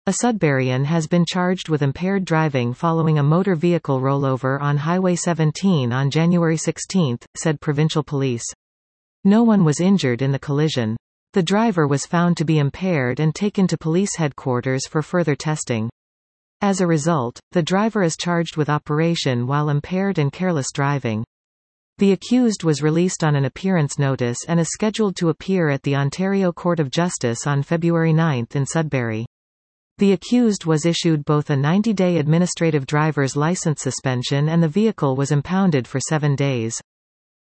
A Sudburyan has been charged with impaired driving following a motor vehicle rollover on Highway 17 on January 16, said provincial police. No one was injured in the collision. The driver was found to be impaired and taken to police headquarters for further testing. As a result, the driver is charged with operation while impaired and careless driving. The accused was released on an appearance notice and is scheduled to appear at the Ontario Court of Justice on February 9 in Sudbury. The accused was issued both a 90-day administrative driver's license suspension and the vehicle was impounded for 7 days.